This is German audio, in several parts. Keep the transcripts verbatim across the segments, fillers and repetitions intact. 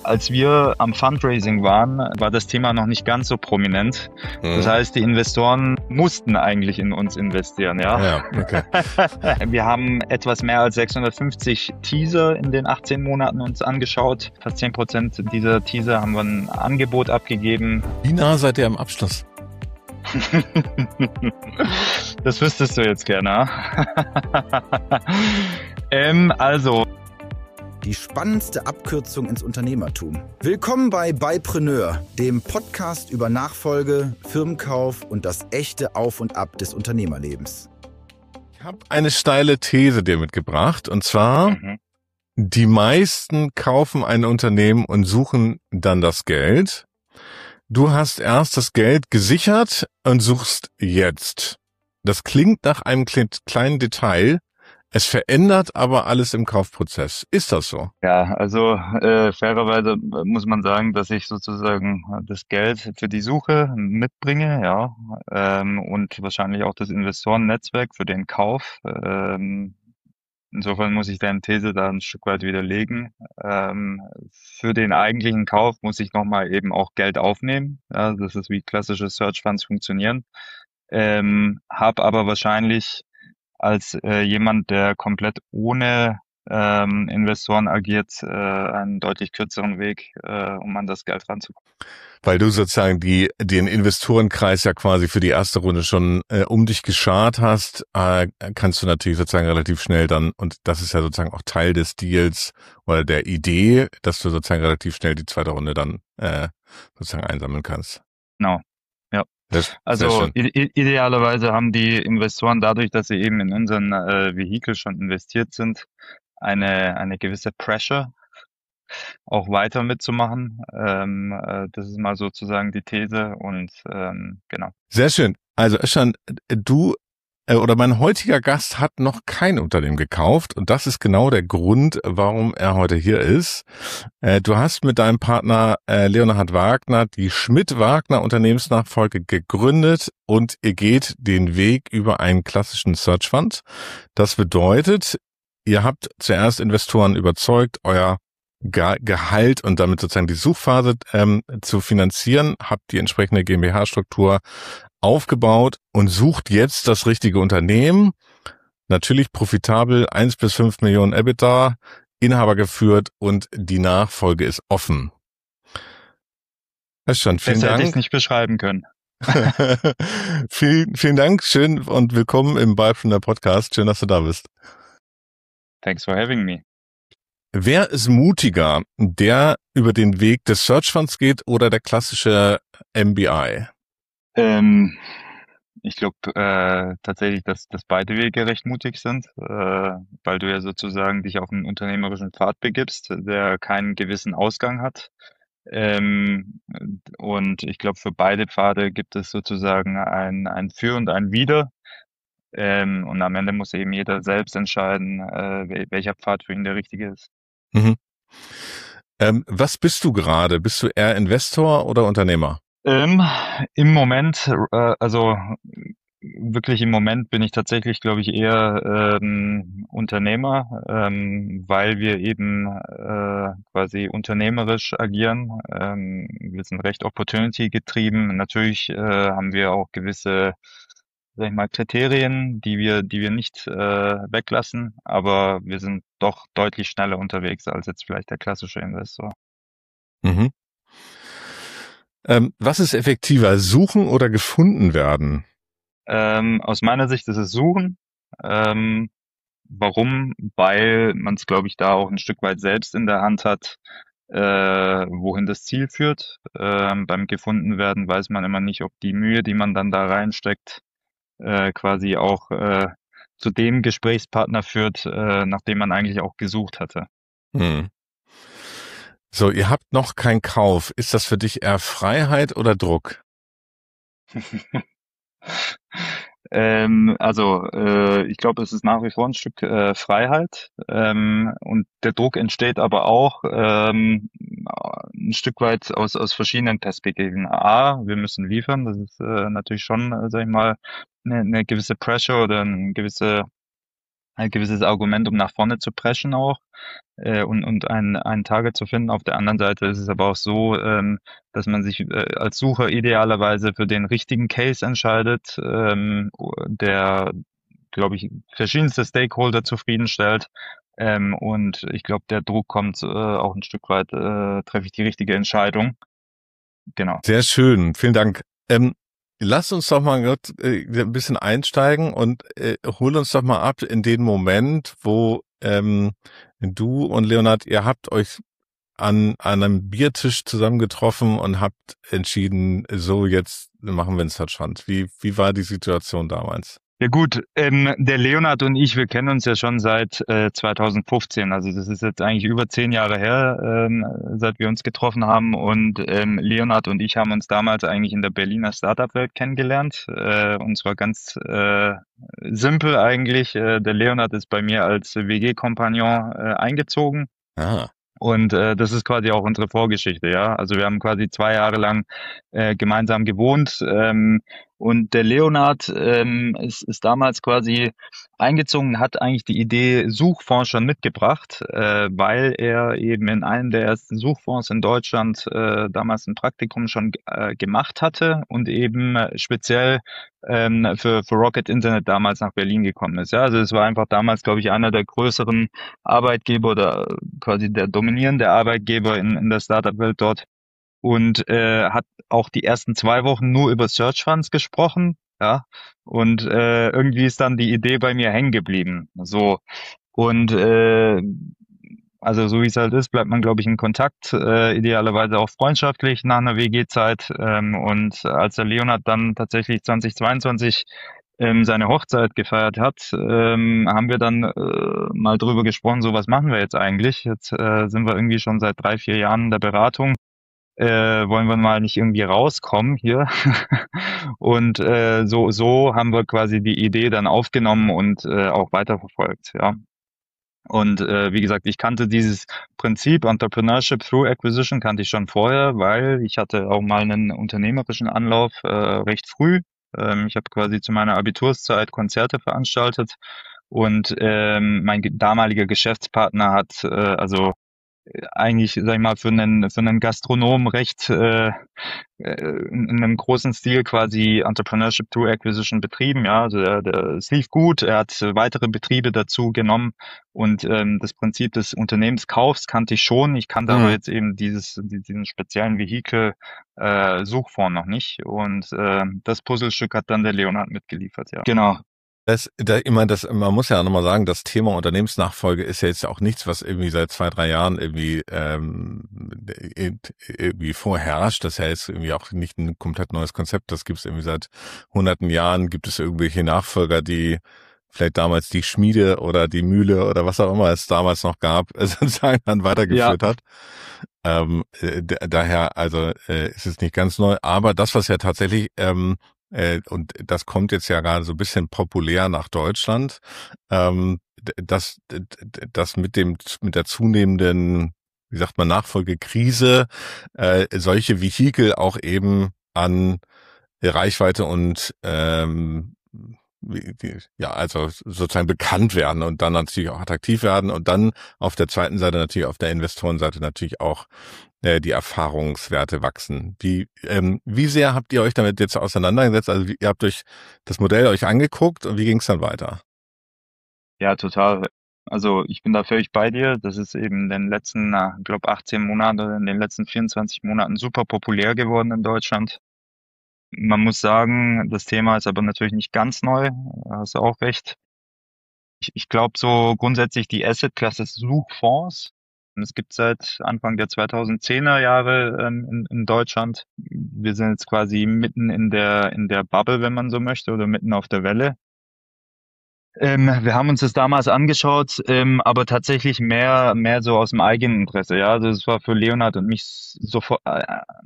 Als wir am Fundraising waren, war das Thema noch nicht ganz so prominent. Mhm. Das heißt, die Investoren mussten eigentlich in uns investieren, ja. Ja, okay. Wir haben etwas mehr als sechshundertfünfzig Teaser in den achtzehn Monaten uns angeschaut. Fast zehn Prozent dieser Teaser haben wir ein Angebot abgegeben. Wie nah seid ihr am Abschluss? Das wüsstest du jetzt gerne. ähm, also... Die spannendste Abkürzung ins Unternehmertum. Willkommen bei Buypreneur, dem Podcast über Nachfolge, Firmenkauf und das echte Auf und Ab des Unternehmerlebens. Ich habe eine steile These dir mitgebracht, und zwar, mhm. die meisten kaufen ein Unternehmen und suchen dann das Geld. Du hast erst das Geld gesichert und suchst jetzt. Das klingt nach einem kleinen Detail. Es verändert aber alles im Kaufprozess. Ist das so? Ja, also äh, fairerweise muss man sagen, dass ich sozusagen das Geld für die Suche mitbringe, ja, ähm, und wahrscheinlich auch das Investorennetzwerk für den Kauf. Ähm, insofern muss ich deine These da ein Stück weit widerlegen. Ähm, für den eigentlichen Kauf muss ich nochmal eben auch Geld aufnehmen. Ja, das ist wie klassische Search Funds funktionieren. Ähm, hab aber wahrscheinlich als äh, jemand, der komplett ohne ähm, Investoren agiert, äh, einen deutlich kürzeren Weg, äh, um an das Geld ranzukommen. Weil du sozusagen die den Investorenkreis ja quasi für die erste Runde schon äh, um dich geschart hast, äh, kannst du natürlich sozusagen relativ schnell dann, und das ist ja sozusagen auch Teil des Deals oder der Idee, dass du sozusagen relativ schnell die zweite Runde dann äh, sozusagen einsammeln kannst. Genau. Das, also ide- idealerweise haben die Investoren dadurch, dass sie eben in unseren äh, Vehikel schon investiert sind, eine eine gewisse Pressure, auch weiter mitzumachen. Ähm, äh, das ist mal sozusagen die These und ähm, genau. Sehr schön. Also Özcan, du äh, oder mein heutiger Gast hat noch kein Unternehmen gekauft, und das ist genau der Grund, warum er heute hier ist. Äh, du hast mit deinem Partner äh, Leonhard Wagner die Schmidt-Wagner Unternehmensnachfolge gegründet, und ihr geht den Weg über einen klassischen Search Fund. Das bedeutet, ihr habt zuerst Investoren überzeugt, euer Ge- Gehalt und damit sozusagen die Suchphase ähm, zu finanzieren, habt die entsprechende GmbH-Struktur aufgebaut und sucht jetzt das richtige Unternehmen. Natürlich profitabel, eins bis fünf Millionen EBITDA, Inhaber geführt, und die Nachfolge ist offen. Das ist schon, vielen Besser Dank. hätte ich es nicht beschreiben können. vielen, vielen Dank, schön und willkommen im Buypreneur Podcast. Schön, dass du da bist. Thanks for having me. Wer ist mutiger, der über den Weg des Search Funds geht oder der klassische M B I? Ähm, ich glaube äh, tatsächlich, dass, dass beide Wege recht mutig sind, äh, weil du ja sozusagen dich auf einen unternehmerischen Pfad begibst, der keinen gewissen Ausgang hat. Ähm, und ich glaube, für beide Pfade gibt es sozusagen ein, ein Für und ein Wider. Ähm, und am Ende muss eben jeder selbst entscheiden, äh, welcher Pfad für ihn der richtige ist. Mhm. Ähm, was bist du gerade? Bist du eher Investor oder Unternehmer? Ähm, im Moment, äh, also wirklich im Moment bin ich tatsächlich, glaube ich, eher ähm, Unternehmer, ähm, weil wir eben äh, quasi unternehmerisch agieren. Ähm, wir sind recht opportunity getrieben. Natürlich äh, haben wir auch gewisse, sag ich mal, Kriterien, die wir, die wir nicht äh, weglassen, aber wir sind doch deutlich schneller unterwegs als jetzt vielleicht der klassische Investor. Mhm. Ähm, was ist effektiver, suchen oder gefunden werden? Ähm, aus meiner Sicht ist es Suchen. Ähm, warum? Weil man es, glaube ich, da auch ein Stück weit selbst in der Hand hat, äh, wohin das Ziel führt. Ähm, beim Gefundenwerden weiß man immer nicht, ob die Mühe, die man dann da reinsteckt, äh, quasi auch äh, zu dem Gesprächspartner führt, äh, nach dem man eigentlich auch gesucht hatte. Hm. So, ihr habt noch keinen Kauf. Ist das für dich eher Freiheit oder Druck? ähm, also äh, ich glaube, es ist nach wie vor ein Stück äh, Freiheit, ähm, und der Druck entsteht aber auch ähm, ein Stück weit aus aus verschiedenen Perspektiven. A, wir müssen liefern, das ist äh, natürlich schon, äh, sag ich mal, eine, eine gewisse Pressure oder eine gewisse ein gewisses Argument, um nach vorne zu preschen auch äh, und, und ein, ein Target zu finden. Auf der anderen Seite ist es aber auch so, ähm, dass man sich äh, als Sucher idealerweise für den richtigen Case entscheidet, ähm, der, glaube ich, verschiedenste Stakeholder zufriedenstellt. Ähm, und ich glaube, der Druck kommt äh, auch ein Stück weit, äh, treffe ich die richtige Entscheidung. Genau. Sehr schön, vielen Dank. Ähm, lass uns doch mal grad, äh, ein bisschen einsteigen und äh, hol uns doch mal ab in den Moment, wo ähm, du und Leonhard, ihr habt euch an, an einem Biertisch zusammengetroffen und habt entschieden, so jetzt machen wir einen Search Fund. Wie, wie war die Situation damals? Ja gut, ähm, der Leonhard und ich, wir kennen uns ja schon seit äh, zwanzig fünfzehn, also das ist jetzt eigentlich über zehn Jahre her, ähm, seit wir uns getroffen haben und ähm, Leonhard und ich haben uns damals eigentlich in der Berliner Startup-Welt kennengelernt äh, und zwar ganz äh, simpel eigentlich, äh, der Leonhard ist bei mir als W G-Kompagnon äh, eingezogen. Ah. Und äh, das ist quasi auch unsere Vorgeschichte, ja. Also wir haben quasi zwei Jahre lang äh, gemeinsam gewohnt. Ähm, und der Leonhard ähm, ist, ist damals quasi eingezogen, hat eigentlich die Idee Suchfonds schon mitgebracht, äh, weil er eben in einem der ersten Suchfonds in Deutschland äh, damals ein Praktikum schon äh, gemacht hatte und eben äh, speziell ähm, für, für Rocket Internet damals nach Berlin gekommen ist. Ja, also es war einfach damals, glaube ich, einer der größeren Arbeitgeber oder quasi der dominierende Arbeitgeber in, in der Startup-Welt dort und äh, hat auch die ersten zwei Wochen nur über Search Funds gesprochen, ja, und äh, irgendwie ist dann die Idee bei mir hängen geblieben, so und äh, also so wie es halt ist, bleibt man, glaube ich, in Kontakt, äh, idealerweise auch freundschaftlich nach einer W G-Zeit ähm, und als der Leonhard dann tatsächlich zwanzig zweiundzwanzig ähm, seine Hochzeit gefeiert hat, ähm, haben wir dann äh, mal drüber gesprochen, so was machen wir jetzt eigentlich? Jetzt äh, sind wir irgendwie schon seit drei, vier Jahren in der Beratung. Äh, wollen wir mal nicht irgendwie rauskommen hier? Und äh, so so haben wir quasi die Idee dann aufgenommen und äh, auch weiterverfolgt, ja. Und äh, wie gesagt, ich kannte dieses Prinzip Entrepreneurship through Acquisition kannte ich schon vorher, weil ich hatte auch mal einen unternehmerischen Anlauf äh, recht früh. Ähm, ich habe quasi zu meiner Abiturszeit Konzerte veranstaltet und ähm, mein ge- damaliger Geschäftspartner hat äh, also eigentlich, sag ich mal, für einen für einen Gastronomen recht äh, äh, in in einem großen Stil quasi Entrepreneurship through Acquisition betrieben. Ja, also der, der, es lief gut. Er hat äh, weitere Betriebe dazu genommen und ähm, das Prinzip des Unternehmenskaufs kannte ich schon. Ich kannte aber Mhm. jetzt eben dieses die- diesen speziellen Vehikel äh, Suchfonds noch nicht und äh, das Puzzlestück hat dann der Leonhard mitgeliefert. Ja, genau. Das, da, ich meine, das, man muss ja nochmal sagen, das Thema Unternehmensnachfolge ist ja jetzt auch nichts, was irgendwie seit zwei, drei Jahren irgendwie, ähm, irgendwie vorherrscht. Das ist ja jetzt irgendwie auch nicht ein komplett neues Konzept. Das gibt es irgendwie seit hunderten Jahren. Gibt es irgendwelche Nachfolger, die vielleicht damals die Schmiede oder die Mühle oder was auch immer es damals noch gab, sozusagen dann weitergeführt Ja, hat. Ähm, äh, daher, also äh, ist es nicht ganz neu. Aber das, was ja tatsächlich ähm, äh, und das kommt jetzt ja gerade so ein bisschen populär nach Deutschland, ähm, dass das mit dem mit der zunehmenden, wie sagt man, Nachfolgekrise äh, solche Vehikel auch eben an Reichweite und ähm, die, ja, also sozusagen bekannt werden und dann natürlich auch attraktiv werden und dann auf der zweiten Seite natürlich auf der Investorenseite natürlich auch äh, die Erfahrungswerte wachsen. Wie ähm, wie sehr habt ihr euch damit jetzt auseinandergesetzt? Also wie, ihr habt euch das Modell euch angeguckt und wie ging es dann weiter? ja, total. Also ich bin da völlig bei dir. Das ist eben in den letzten, ich glaube, achtzehn Monate, in den letzten vierundzwanzig Monaten super populär geworden in Deutschland. Man muss sagen, das Thema ist aber natürlich nicht ganz neu. Da hast du auch recht. Ich, ich glaube so grundsätzlich die Asset-Klasse Suchfonds. Es gibt seit Anfang der zweitausendzehner Jahre ähm, in, in Deutschland. Wir sind jetzt quasi mitten in der in der Bubble, wenn man so möchte, oder mitten auf der Welle. Ähm, wir haben uns das damals angeschaut, ähm, aber tatsächlich mehr mehr so aus dem eigenen Interesse. Ja, also es war für Leonhard und mich sofort, äh,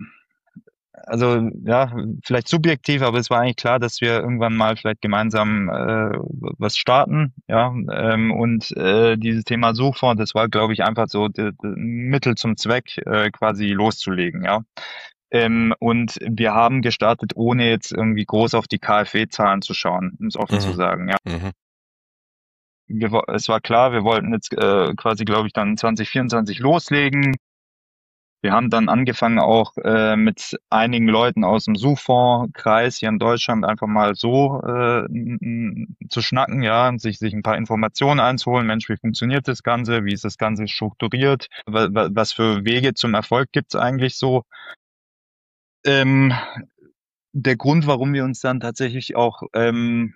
also ja, vielleicht subjektiv, aber es war eigentlich klar, dass wir irgendwann mal vielleicht gemeinsam äh, was starten, ja. Ähm, und äh, dieses Thema Suchfonds, das war, glaube ich, einfach so d- d- Mittel zum Zweck, äh, quasi loszulegen, ja. Ähm, und wir haben gestartet, ohne jetzt irgendwie groß auf die KfW-Zahlen zu schauen, um es offen zu Mhm. sagen, ja. Mhm. wir, wo- es war klar, wir wollten jetzt äh, quasi, glaube ich, dann zwanzig vierundzwanzig loslegen. Wir haben dann angefangen auch äh, mit einigen Leuten aus dem Suchfondskreis hier in Deutschland einfach mal so äh, n- n- zu schnacken, ja, und sich sich ein paar Informationen einzuholen. Mensch, wie funktioniert das Ganze? Wie ist das Ganze strukturiert? Wa- wa- Was für Wege zum Erfolg gibt's eigentlich so? Ähm, Der Grund, warum wir uns dann tatsächlich auch ähm,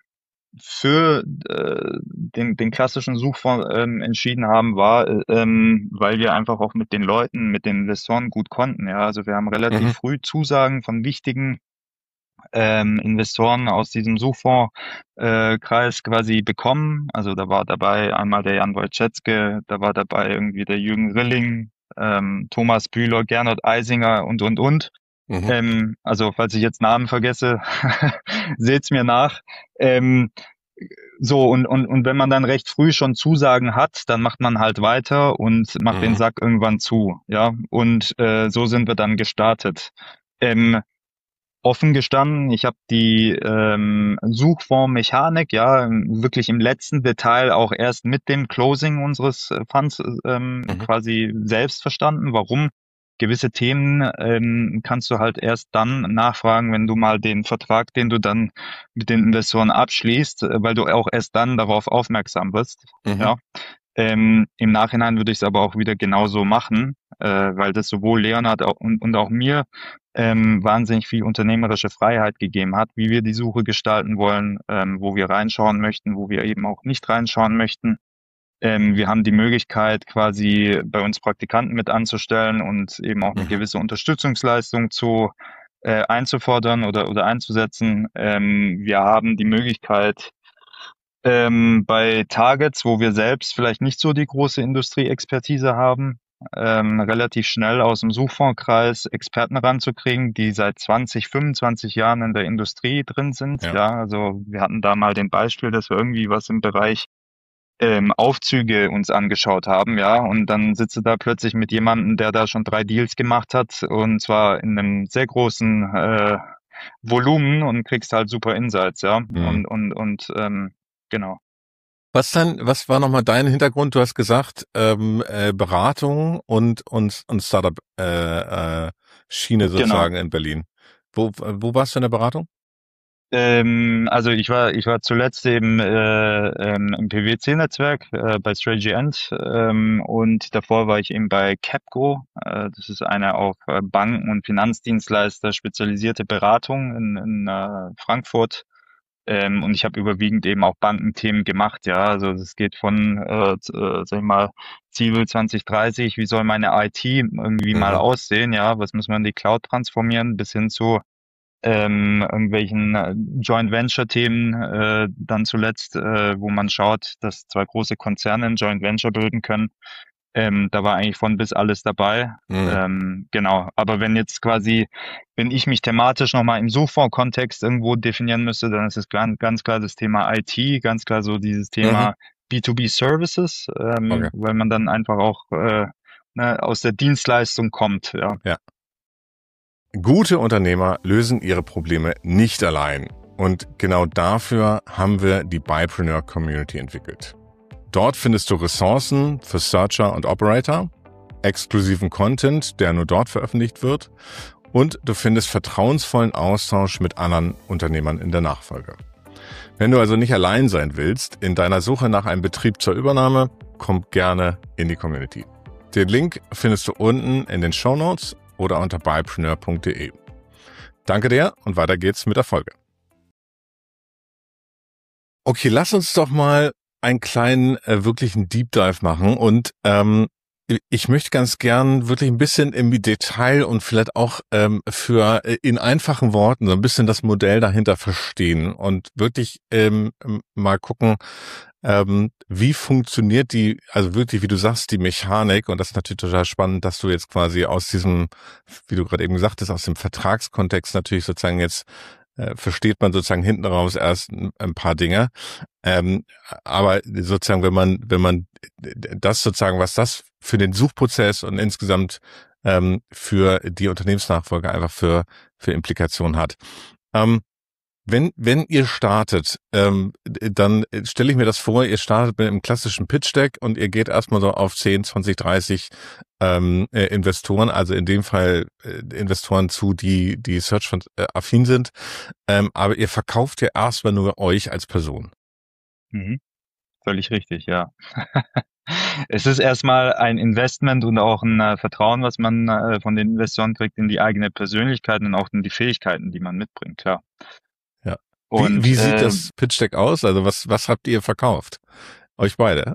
für äh, den, den klassischen Suchfonds ähm, entschieden haben, war, äh, ähm, weil wir einfach auch mit den Leuten, mit den Investoren gut konnten. Ja, also wir haben relativ Mhm. früh Zusagen von wichtigen ähm, Investoren aus diesem Suchfondskreis äh, Kreis quasi bekommen. Also da war dabei einmal der Jan Wojciechowski, da war dabei irgendwie der Jürgen Rilling, ähm, Thomas Bühler, Gernot Eisinger und, und, und. Mhm. Ähm, also falls ich jetzt Namen vergesse, seht's mir nach. Ähm, so, und, und, und wenn man dann recht früh schon Zusagen hat, dann macht man halt weiter und macht den Mhm. Sack irgendwann zu, ja. Und äh, so sind wir dann gestartet. Ähm, Offen gestanden, ich habe die ähm, Suchfondsmechanik ja wirklich im letzten Detail auch erst mit dem Closing unseres äh, Funds ähm, Mhm. quasi selbst verstanden. Warum? Gewisse Themen ähm, kannst du halt erst dann nachfragen, wenn du mal den Vertrag, den du dann mit den Investoren abschließt, äh, weil du auch erst dann darauf aufmerksam wirst. Mhm. Ja. Ähm, im Nachhinein würde ich es aber auch wieder genauso machen, äh, weil das sowohl Leonhard au- und, und auch mir ähm, wahnsinnig viel unternehmerische Freiheit gegeben hat, wie wir die Suche gestalten wollen, ähm, wo wir reinschauen möchten, wo wir eben auch nicht reinschauen möchten. Ähm, wir haben die Möglichkeit, quasi bei uns Praktikanten mit anzustellen und eben auch eine Mhm. gewisse Unterstützungsleistung zu äh, einzufordern oder oder einzusetzen. Ähm, wir haben die Möglichkeit, ähm, bei Targets, wo wir selbst vielleicht nicht so die große Industrieexpertise haben, ähm, relativ schnell aus dem Suchfondskreis Experten ranzukriegen, die seit zwanzig, fünfundzwanzig Jahren in der Industrie drin sind. Ja. Ja, also wir hatten da mal den Beispiel, dass wir irgendwie was im Bereich ähm, Aufzüge uns angeschaut haben, ja, und dann sitzt du da plötzlich mit jemandem, der da schon drei Deals gemacht hat, und zwar in einem sehr großen äh, Volumen, und kriegst halt super Insights, ja, Mhm. und und und ähm, genau. Was dann, was war nochmal dein Hintergrund? Du hast gesagt, ähm, äh, Beratung und und und Startup äh, äh, Schiene Genau. sozusagen in Berlin. Wo wo warst du in der Beratung? Ähm, also ich war ich war zuletzt eben äh, ähm, im P W C-Netzwerk äh, bei Strategy End, ähm, und davor war ich eben bei Capco. Äh, das ist eine auf äh, Banken und Finanzdienstleister spezialisierte Beratung in, in äh, Frankfurt. Ähm, und ich habe überwiegend eben auch Bankenthemen gemacht, ja. Also es geht von, äh, z- äh, sag ich mal, Ziel zwanzig dreißig, wie soll meine I T irgendwie mal Mhm. aussehen, ja, was muss man in die Cloud transformieren, bis hin zu ähm, irgendwelchen äh, Joint Venture Themen, äh, dann zuletzt, äh, wo man schaut, dass zwei große Konzerne ein Joint Venture bilden können. Ähm, da war eigentlich von bis alles dabei. Mhm. Ähm, genau. Aber wenn jetzt quasi, wenn ich mich thematisch nochmal im Suchfonds-Kontext irgendwo definieren müsste, dann ist es ganz, ganz klar das Thema I T, ganz klar so dieses Mhm. Thema B zwei B Services, ähm, Okay. weil man dann einfach auch äh, ne, aus der Dienstleistung kommt, ja. Ja. Gute Unternehmer lösen ihre Probleme nicht allein. Und genau dafür haben wir die Buypreneur Community entwickelt. Dort findest du Ressourcen für Searcher und Operator, exklusiven Content, der nur dort veröffentlicht wird, und du findest vertrauensvollen Austausch mit anderen Unternehmern in der Nachfolge. Wenn du also nicht allein sein willst in deiner Suche nach einem Betrieb zur Übernahme, komm gerne in die Community. Den Link findest du unten in den Shownotes oder unter buypreneur punkt de. Danke dir und weiter geht's mit der Folge. Okay, lass uns doch mal einen kleinen, äh, wirklichen Deep Dive machen, und ähm, ich möchte ganz gern wirklich ein bisschen im Detail und vielleicht auch ähm, für äh, in einfachen Worten so ein bisschen das Modell dahinter verstehen und wirklich ähm, mal gucken, ähm, wie funktioniert die, also wirklich, wie du sagst, die Mechanik. Und das ist natürlich total spannend, dass du jetzt quasi aus diesem, wie du gerade eben gesagt hast, aus dem Vertragskontext natürlich sozusagen jetzt äh, versteht man sozusagen hinten raus erst ein, ein paar Dinge. Ähm, aber sozusagen, wenn man, wenn man das sozusagen, was das für den Suchprozess und insgesamt ähm, für die Unternehmensnachfolge einfach für, für Implikationen hat. Ähm, Wenn, wenn ihr startet, ähm, dann stelle ich mir das vor, ihr startet mit einem klassischen Pitch-Deck und ihr geht erstmal so auf zehn, zwanzig, dreißig ähm, äh, Investoren, also in dem Fall äh, Investoren zu, die die Search Fund äh, affin sind, ähm, aber ihr verkauft ja erstmal nur euch als Person. Mhm. Völlig richtig, ja. Es ist erstmal ein Investment und auch ein äh, Vertrauen, was man äh, von den Investoren kriegt in die eigene Persönlichkeit und auch in die Fähigkeiten, die man mitbringt, klar. Ja. Wie, Und wie sieht äh, das Pitch-Deck aus? Also was, was habt ihr verkauft? Euch beide?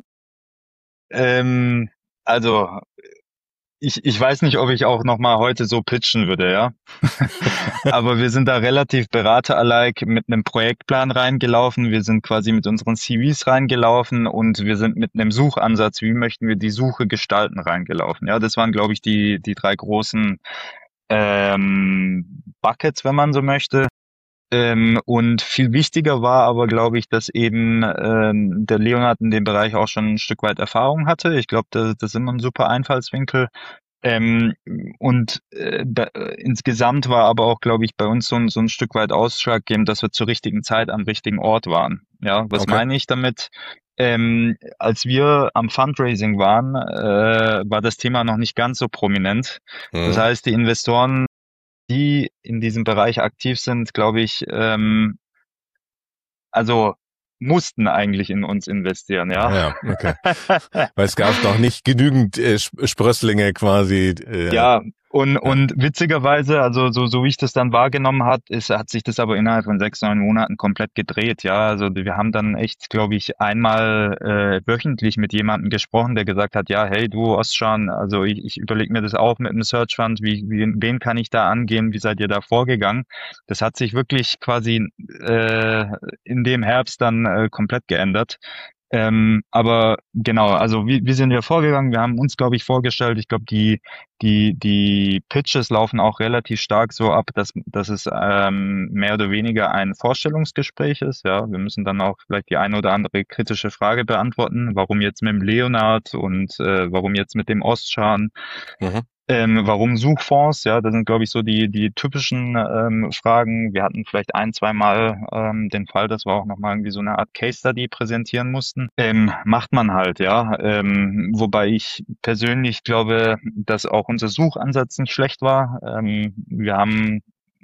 ähm, also ich, ich weiß nicht, ob ich auch noch mal heute so pitchen würde, ja. Aber wir sind da relativ berateralike mit einem Projektplan reingelaufen. Wir sind quasi mit unseren C Vs reingelaufen und wir sind mit einem Suchansatz, wie möchten wir die Suche gestalten, reingelaufen. Ja, das waren, glaube ich, die, die drei großen ähm, Buckets, wenn man so möchte. Ähm, und viel wichtiger war aber, glaube ich, dass eben ähm, der Leonhard in dem Bereich auch schon ein Stück weit Erfahrung hatte. Ich glaube, das, das ist immer ein super Einfallswinkel. Ähm, und äh, da, äh, insgesamt war aber auch, glaube ich, bei uns so ein, so ein Stück weit ausschlaggebend, dass wir zur richtigen Zeit am richtigen Ort waren. Ja, was Okay. meine ich damit? Ähm, als wir am Fundraising waren, äh, war das Thema noch nicht ganz so prominent. Das Mhm. heißt, die Investoren, die in diesem Bereich aktiv sind, glaube ich, ähm, also mussten eigentlich in uns investieren, ja. Ja, okay. Weil es gab noch nicht genügend äh, Sprösslinge quasi. Äh, Ja, und, ja. und witzigerweise, also so, so wie ich das dann wahrgenommen hat, ist, hat sich das aber innerhalb von sechs, neun Monaten komplett gedreht, ja. Also wir haben dann echt, glaube ich, einmal äh, wöchentlich mit jemandem gesprochen, der gesagt hat, ja, hey du Ostschan, also ich, ich überlege mir das auch mit dem Search Fund, wie, wie, wen kann ich da angehen, wie seid ihr da vorgegangen? Das hat sich wirklich quasi äh, in dem Herbst dann äh, komplett geändert. Ähm, aber genau, also wie, wie sind wir vorgegangen? Wir haben uns, glaube ich, vorgestellt, ich glaube, die die, die Pitches laufen auch relativ stark so ab, dass, dass es ähm, mehr oder weniger ein Vorstellungsgespräch ist. Ja, wir müssen dann auch vielleicht die eine oder andere kritische Frage beantworten. Warum jetzt mit dem Leonhard und äh, warum jetzt mit dem Ostschan? Mhm. Ähm, warum Suchfonds? Ja, das sind, glaube ich, so die die typischen ähm, Fragen. Wir hatten vielleicht ein, zwei Mal ähm, den Fall, dass wir auch nochmal irgendwie so eine Art Case Study präsentieren mussten. Ähm, macht man halt, ja. Ähm, wobei ich persönlich glaube, dass auch unser Suchansatz nicht schlecht war. Ähm, wir haben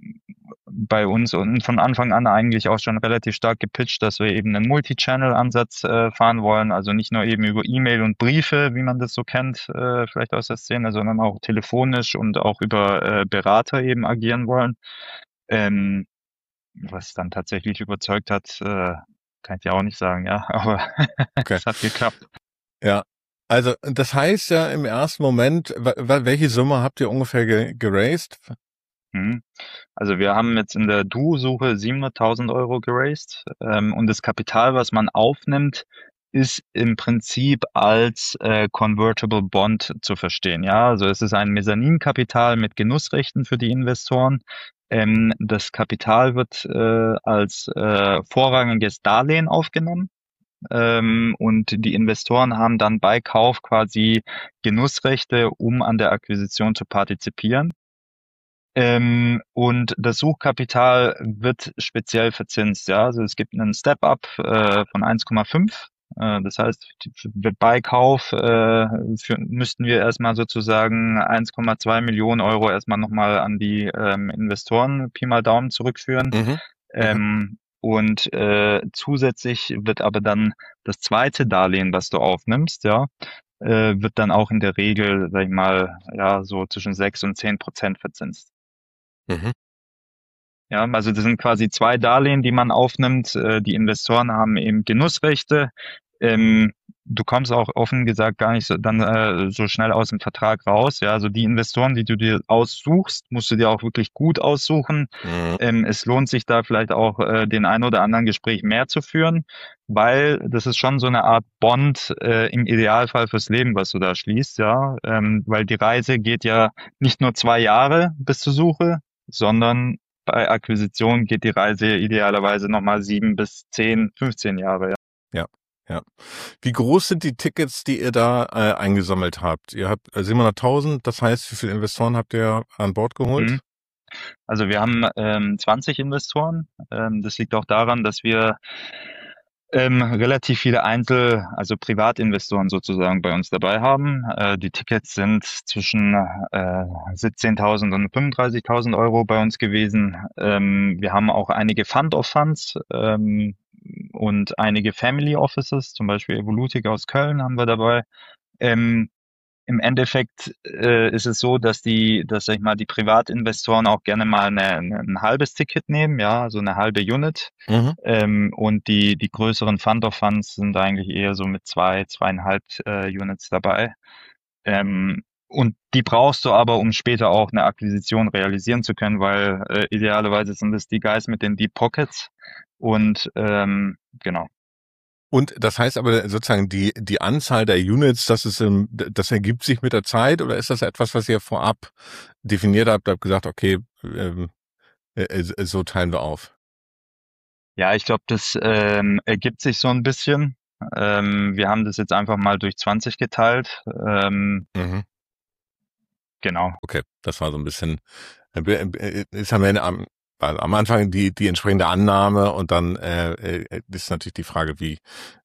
bei uns und von Anfang an eigentlich auch schon relativ stark gepitcht, dass wir eben einen Multi-Channel-Ansatz äh, fahren wollen, also nicht nur eben über E-Mail und Briefe, wie man das so kennt, äh, vielleicht aus der Szene, sondern auch telefonisch und auch über äh, Berater eben agieren wollen. Ähm, was dann tatsächlich überzeugt hat, äh, kann ich ja auch nicht sagen, ja, aber Okay. es hat geklappt. Ja. Also das heißt ja im ersten Moment, welche Summe habt ihr ungefähr ge geraced? Mhm. Also wir haben jetzt in der Duo-Suche siebenhunderttausend Euro geraced ähm, und das Kapital, was man aufnimmt, ist im Prinzip als äh, Convertible Bond zu verstehen. Ja, also es ist ein Mezzaninkapital mit Genussrechten für die Investoren. Ähm, das Kapital wird äh, als äh, vorrangiges Darlehen aufgenommen. Ähm, und die Investoren haben dann bei Kauf quasi Genussrechte, um an der Akquisition zu partizipieren. Ähm, und das Suchkapital wird speziell verzinst, ja. Also es gibt einen Step-up äh, von eins Komma fünf. Äh, das heißt, bei Kauf äh, für, müssten wir erstmal sozusagen eins Komma zwei Millionen Euro erstmal nochmal an die ähm, Investoren Pi mal Daumen zurückführen. Mhm. Mhm. Ähm, und äh, zusätzlich wird aber dann das zweite Darlehen, was du aufnimmst, ja, äh, wird dann auch in der Regel, sag ich mal, ja, so zwischen sechs und zehn Prozent verzinst. Mhm. Ja, also das sind quasi zwei Darlehen, die man aufnimmt. Äh, Die Investoren haben eben Genussrechte. Ähm, Du kommst auch offen gesagt gar nicht so, dann äh, so schnell aus dem Vertrag raus. Ja, also die Investoren, die du dir aussuchst, musst du dir auch wirklich gut aussuchen. Mhm. Ähm, es lohnt sich da vielleicht auch äh, den ein oder anderen Gespräch mehr zu führen, weil das ist schon so eine Art Bond äh, im Idealfall fürs Leben, was du da schließt. Ja, ähm, weil die Reise geht ja nicht nur zwei Jahre bis zur Suche, sondern bei Akquisition geht die Reise idealerweise nochmal sieben bis zehn, fünfzehn Jahre. Ja. Ja, ja. Wie groß sind die Tickets, die ihr da äh, eingesammelt habt? Ihr habt äh, siebenhunderttausend, das heißt, wie viele Investoren habt ihr an Bord geholt? Mhm. Also wir haben ähm, zwanzig Investoren. Ähm, das liegt auch daran, dass wir ähm, relativ viele Einzel-, also Privatinvestoren sozusagen bei uns dabei haben. Äh, die Tickets sind zwischen äh, siebzehntausend und fünfunddreißigtausend Euro bei uns gewesen. Ähm, wir haben auch einige Fund of Funds ähm, und einige Family Offices, zum Beispiel Evolutic aus Köln haben wir dabei. Ähm, Im Endeffekt äh, ist es so, dass die, dass sag ich mal, die Privatinvestoren auch gerne mal eine, eine, ein halbes Ticket nehmen, ja, so eine halbe Unit. Mhm. Ähm, und die, die größeren Fund of Funds sind eigentlich eher so mit zwei, zweieinhalb äh, Units dabei. Ähm, und die brauchst du aber, um später auch eine Akquisition realisieren zu können, weil äh, idealerweise sind es die Guys mit den Deep Pockets. Und ähm, genau. Und das heißt aber sozusagen die die Anzahl der Units, das ist im, das ergibt sich mit der Zeit, oder ist das etwas, was ihr vorab definiert habt, habt gesagt, okay, ähm, äh, so teilen wir auf? Ja, ich glaube, das ähm, ergibt sich so ein bisschen. Ähm, wir haben das jetzt einfach mal durch zwanzig geteilt. Ähm, Mhm. genau. Okay, das war so ein bisschen, äh, ist am Ende am, also am Anfang die die entsprechende Annahme, und dann äh, äh, ist natürlich die Frage, wie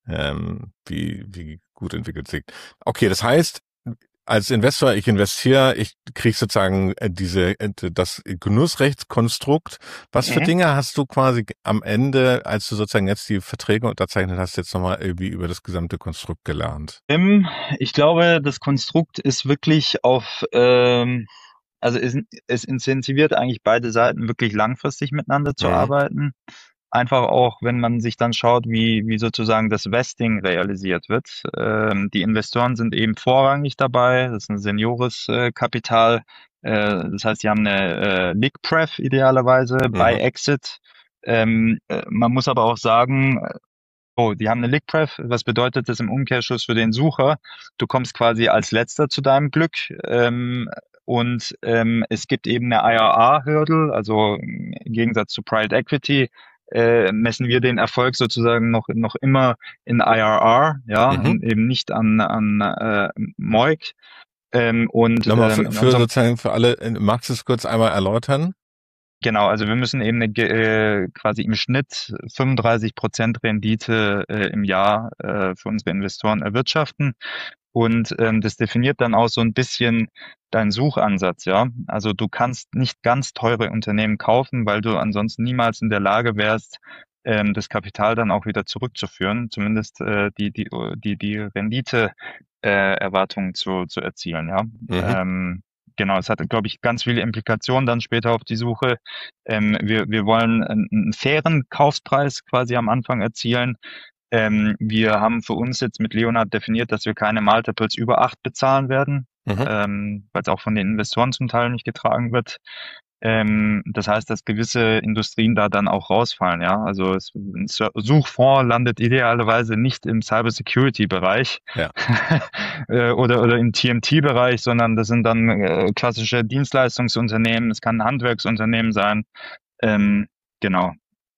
ähm, wie wie gut entwickelt sich. Okay, das heißt, als Investor, ich investiere, ich kriege sozusagen äh, diese äh, das Genussrechtskonstrukt. Was für Mhm. Dinge hast du quasi am Ende, als du sozusagen jetzt die Verträge unterzeichnet hast, jetzt nochmal irgendwie über das gesamte Konstrukt gelernt? Ähm, ich glaube, das Konstrukt ist wirklich auf, ähm, also es, es incentiviert eigentlich beide Seiten wirklich langfristig miteinander zu Mhm. arbeiten. Einfach auch, wenn man sich dann schaut, wie, wie sozusagen das Vesting realisiert wird. Ähm, die Investoren sind eben vorrangig dabei. Das ist ein Seniores-Kapital. Äh, das heißt, die haben eine äh, Lic-Pref idealerweise bei Mhm. Exit. Ähm, äh, man muss aber auch sagen, oh, die haben eine Lic-Pref. Was bedeutet das im Umkehrschluss für den Sucher? Du kommst quasi als Letzter zu deinem Glück. Ähm, und ähm, es gibt eben eine I R R-Hürde, also im Gegensatz zu Private Equity äh, messen wir den Erfolg sozusagen noch noch immer in I R R, ja, Mhm. und eben nicht an an äh, M O I C. Ähm, und Nochmal ähm, für, in für unserem sozusagen für alle, äh, magst du es kurz einmal erläutern? Genau, also wir müssen eben eine, ge- äh, quasi im Schnitt fünfunddreißig Prozent Rendite äh, im Jahr äh, für unsere Investoren erwirtschaften. Und ähm, das definiert dann auch so ein bisschen deinen Suchansatz, ja. Also du kannst nicht ganz teure Unternehmen kaufen, weil du ansonsten niemals in der Lage wärst, ähm, das Kapital dann auch wieder zurückzuführen, zumindest äh, die, die, die, die Rendite äh, Erwartungen zu, zu erzielen, ja. Mhm. Ähm, genau, es hat, glaube ich, ganz viele Implikationen dann später auf die Suche. Ähm, wir, wir wollen einen, einen fairen Kaufpreis quasi am Anfang erzielen. Ähm, wir haben für uns jetzt mit Leonhard definiert, dass wir keine Multiples über acht bezahlen werden, Mhm. ähm, weil es auch von den Investoren zum Teil nicht getragen wird. Ähm, das heißt, dass gewisse Industrien da dann auch rausfallen, ja. Also es, ein Sur- Suchfonds landet idealerweise nicht im Cybersecurity-Bereich Ja. äh, oder, oder im T M T-Bereich, sondern das sind dann äh, klassische Dienstleistungsunternehmen, es kann ein Handwerksunternehmen sein. Ähm, genau.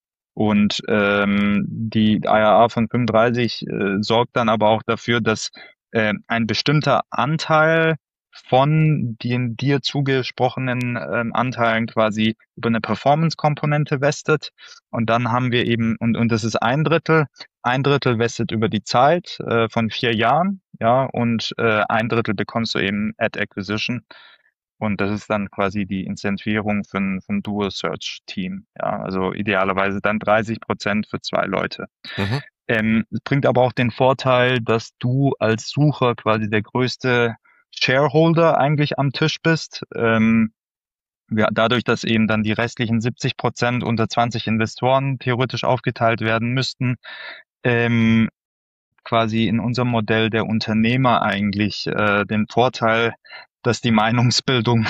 Und ähm, die I R A von fünfunddreißig äh, sorgt dann aber auch dafür, dass äh, ein bestimmter Anteil von den dir zugesprochenen ähm, Anteilen quasi über eine Performance-Komponente vestet. Und dann haben wir eben, und, und das ist ein Drittel, ein Drittel vestet über die Zeit äh, von vier Jahren, ja, und äh, ein Drittel bekommst du eben at Acquisition. Und das ist dann quasi die Incentivierung für ein, für ein Dual Search Team. Ja, also idealerweise dann dreißig Prozent für zwei Leute. Mhm. Ähm, es bringt aber auch den Vorteil, dass du als Sucher quasi der größte Shareholder eigentlich am Tisch bist. Ähm, ja, dadurch, dass eben dann die restlichen siebzig Prozent unter zwanzig Investoren theoretisch aufgeteilt werden müssten, ähm, quasi in unserem Modell der Unternehmer eigentlich äh, den Vorteil, dass die Meinungsbildung,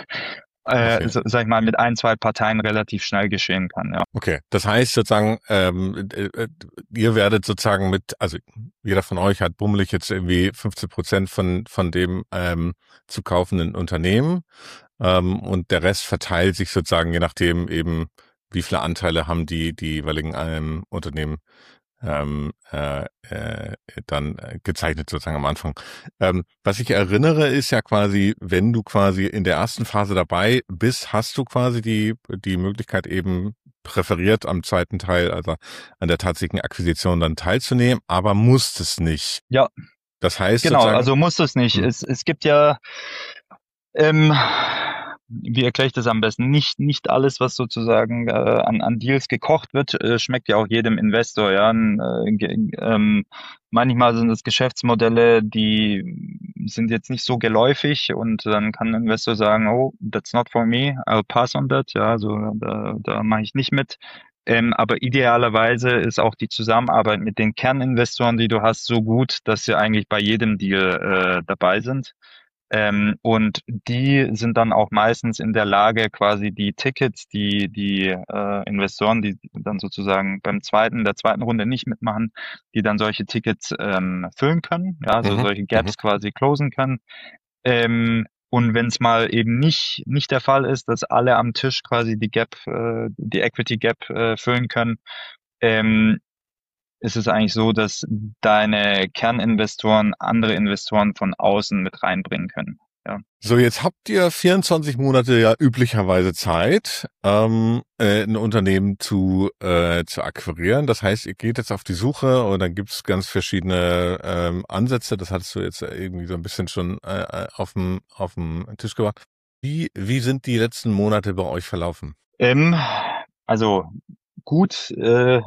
äh, Okay. so, sag ich mal, mit ein, zwei Parteien relativ schnell geschehen kann. Ja. Okay. Das heißt sozusagen, ähm, äh, äh, ihr werdet sozusagen mit, also jeder von euch hat bummelig jetzt irgendwie fünfzehn Prozent von von dem ähm, zu kaufenden Unternehmen, ähm, und der Rest verteilt sich sozusagen je nachdem eben, wie viele Anteile haben die die jeweiligen ähm, Unternehmen ähm, äh, äh, dann gezeichnet sozusagen am Anfang. Ähm, was ich erinnere, ist ja quasi, wenn du quasi in der ersten Phase dabei bist, hast du quasi die die Möglichkeit eben präferiert am zweiten Teil, also an der tatsächlichen Akquisition dann teilzunehmen, aber musst es nicht. Ja, Das heißt genau, sozusagen, also muss es nicht. hm. Es, es gibt ja, ähm, wie erkläre ich das am besten? Nicht, nicht alles, was sozusagen äh, an, an Deals gekocht wird, äh, schmeckt ja auch jedem Investor. Ja, N, äh, ge, ähm, manchmal sind es Geschäftsmodelle, die sind jetzt nicht so geläufig und dann kann ein Investor sagen, oh, that's not for me, I'll pass on that. Ja, so da, da mache ich nicht mit. Ähm, aber idealerweise ist auch die Zusammenarbeit mit den Kerninvestoren, die du hast, so gut, dass sie eigentlich bei jedem Deal äh, dabei sind. Ähm, und die sind dann auch meistens in der Lage, quasi die Tickets, die die äh, Investoren, die dann sozusagen beim zweiten, der zweiten Runde nicht mitmachen, die dann solche Tickets ähm, füllen können, ja, also Mhm, solche mhm. Gaps quasi closen können. Ähm, und wenn es mal eben nicht nicht der Fall ist, dass alle am Tisch quasi die Gap, äh, die Equity Gap äh, füllen können, ähm, ist es eigentlich so, dass deine Kerninvestoren andere Investoren von außen mit reinbringen können. Ja. So, jetzt habt ihr vierundzwanzig Monate ja üblicherweise Zeit, ähm, äh, ein Unternehmen zu äh, zu akquirieren. Das heißt, ihr geht jetzt auf die Suche und dann gibt's ganz verschiedene ähm, Ansätze. Das hattest du jetzt irgendwie so ein bisschen schon äh, auf dem auf dem Tisch gebracht. Wie wie sind die letzten Monate bei euch verlaufen? Ähm, also gut, äh,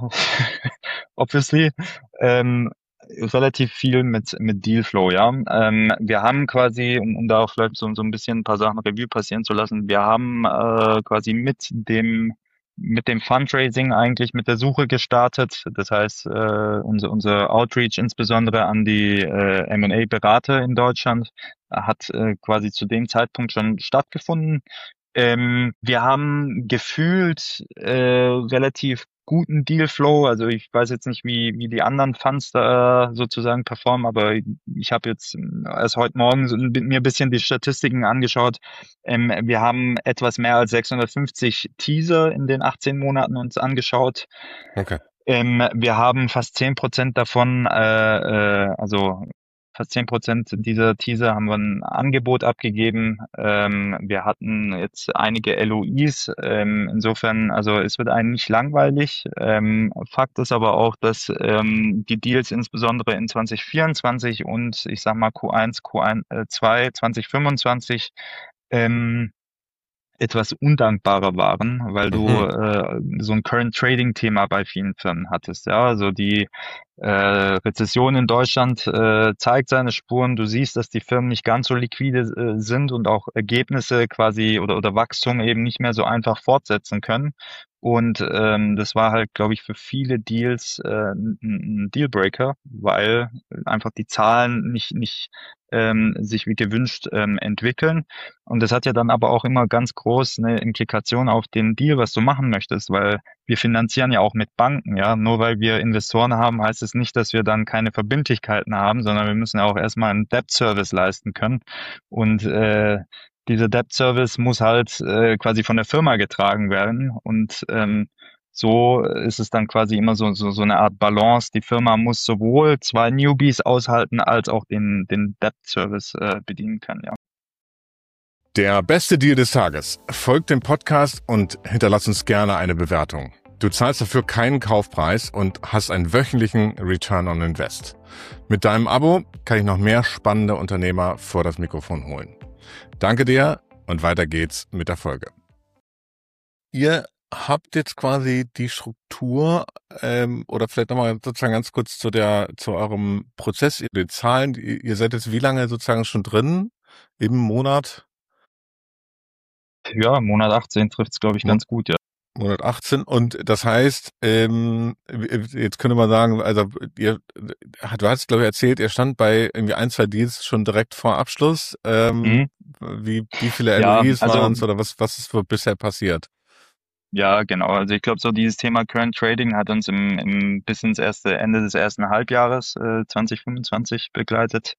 obviously, ähm, relativ viel mit mit Dealflow, ja. Ähm, wir haben quasi, um, um da auch vielleicht so, so ein bisschen ein paar Sachen Revue passieren zu lassen, wir haben äh, quasi mit dem mit dem Fundraising eigentlich mit der Suche gestartet. Das heißt, äh, unser unser Outreach insbesondere an die äh, M und A-Berater in Deutschland hat äh, quasi zu dem Zeitpunkt schon stattgefunden. Ähm, wir haben gefühlt äh, relativ guten Dealflow. Also ich weiß jetzt nicht, wie wie die anderen Funds da sozusagen performen, aber ich habe jetzt erst heute Morgen so, mir ein bisschen die Statistiken angeschaut. Ähm, wir haben etwas mehr als sechshundertfünfzig Teaser in den achtzehn Monaten uns angeschaut. Okay. Ähm, wir haben fast zehn Prozent davon, äh, äh, also fast zehn Prozent dieser Teaser haben wir ein Angebot abgegeben. Ähm, wir hatten jetzt einige L O Is. Ähm, insofern, also es wird einem nicht langweilig. Ähm, Fakt ist aber auch, dass ähm, die Deals insbesondere in zwanzig vierundzwanzig und ich sag mal Q eins, Q eins, äh, zwei, zwanzig fünfundzwanzig ähm, etwas undankbarer waren, weil du Mhm. äh, so ein Current Trading Thema bei vielen Firmen hattest. Ja, also die äh, Rezession in Deutschland äh, zeigt seine Spuren. Du siehst, dass die Firmen nicht ganz so liquide äh, sind und auch Ergebnisse quasi oder oder Wachstum eben nicht mehr so einfach fortsetzen können. Und ähm, das war halt, glaube ich, für viele Deals äh, ein, ein Dealbreaker, weil einfach die Zahlen nicht nicht ähm, sich wie gewünscht ähm, entwickeln. Und das hat ja dann aber auch immer ganz groß eine Implikation auf den Deal, was du machen möchtest, weil wir finanzieren ja auch mit Banken, ja. Nur weil wir Investoren haben, heißt es nicht, dass wir dann keine Verbindlichkeiten haben, sondern wir müssen ja auch erstmal einen Debt-Service leisten können. Und äh, dieser Debt-Service muss halt äh, quasi von der Firma getragen werden. Und ähm, so ist es dann quasi immer so, so, so eine Art Balance. Die Firma muss sowohl zwei Newbies aushalten, als auch den, den Debt-Service äh, bedienen können, ja. Der beste Deal des Tages. Folgt dem Podcast und hinterlass uns gerne eine Bewertung. Du zahlst dafür keinen Kaufpreis und hast einen wöchentlichen Return on Invest. Mit deinem Abo kann ich noch mehr spannende Unternehmer vor das Mikrofon holen. Danke dir und weiter geht's mit der Folge. Ihr habt jetzt quasi die Struktur ähm, oder vielleicht nochmal sozusagen ganz kurz zu der zu eurem Prozess, die Zahlen. Ihr seid jetzt wie lange sozusagen schon drin im Monat? Ja, Monat achtzehn trifft's, glaube ich, Mo- ganz gut, ja. Monat achtzehn und das heißt, ähm, jetzt könnte man sagen, also ihr, du hast glaube ich erzählt, ihr stand bei irgendwie ein, zwei Deals schon direkt vor Abschluss. Ähm, Mhm. wie, wie viele Ja, L O Is also waren es oder was, was ist wohl bisher passiert? ja, genau. Also ich glaube, so dieses Thema Current Trading hat uns im, im bis ins erste Ende des ersten Halbjahres äh, zwanzig fünfundzwanzig begleitet.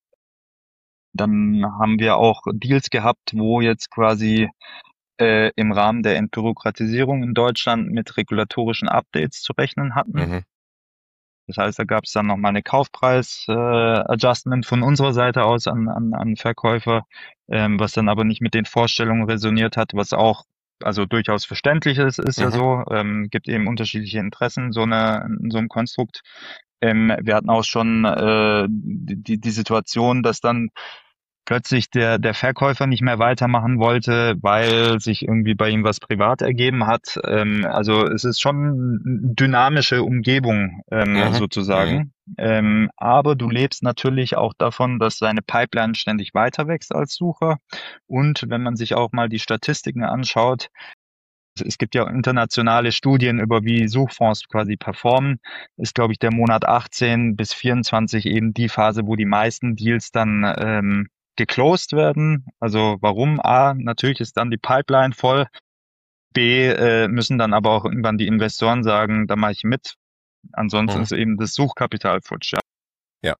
Dann haben wir auch Deals gehabt, wo jetzt quasi äh, im Rahmen der Entbürokratisierung in Deutschland mit regulatorischen Updates zu rechnen hatten. Mhm. Das heißt, da gab es dann nochmal eine Kaufpreis-Adjustment von unserer Seite aus an, an, an Verkäufer, ähm, was dann aber nicht mit den Vorstellungen resoniert hat, was auch also durchaus verständlich ist, ist ja Mhm. so, ähm, gibt eben unterschiedliche Interessen, so eine, in so einem Konstrukt. Ähm, wir hatten auch schon äh, die, die Situation, dass dann plötzlich der, der Verkäufer nicht mehr weitermachen wollte, weil sich irgendwie bei ihm was privat ergeben hat. Ähm, also es ist schon eine dynamische Umgebung ähm, Mhm. Mhm. sozusagen. Ähm, aber du lebst natürlich auch davon, dass deine Pipeline ständig weiter wächst als Sucher. Und wenn man sich auch mal die Statistiken anschaut, es gibt ja internationale Studien über wie Suchfonds quasi performen, ist, glaube ich, der Monat achtzehn bis vierundzwanzig eben die Phase, wo die meisten Deals dann ähm, geclosed werden. Also warum? A, natürlich ist dann die Pipeline voll. B, äh, müssen dann aber auch irgendwann die Investoren sagen, da mache ich mit. Ansonsten Mhm. ist eben das Suchkapital futsch. Ja. Ja,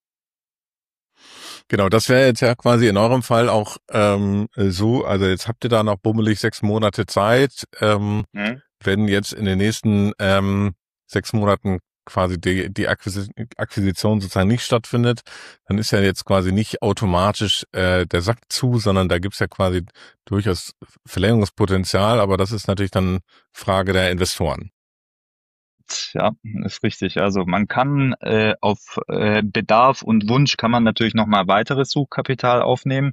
genau. Das wäre jetzt ja quasi in eurem Fall auch ähm, so. Also jetzt habt ihr da noch bummelig sechs Monate Zeit. Ähm, Mhm. wenn jetzt in den nächsten ähm, sechs Monaten quasi die, die Akquisi- Akquisition sozusagen nicht stattfindet, dann ist ja jetzt quasi nicht automatisch äh, der Sack zu, sondern da gibt's ja quasi durchaus Verlängerungspotenzial, aber das ist natürlich dann Frage der Investoren. Ja, ist richtig. Also man kann äh, auf äh, Bedarf und Wunsch kann man natürlich nochmal weiteres Suchkapital aufnehmen.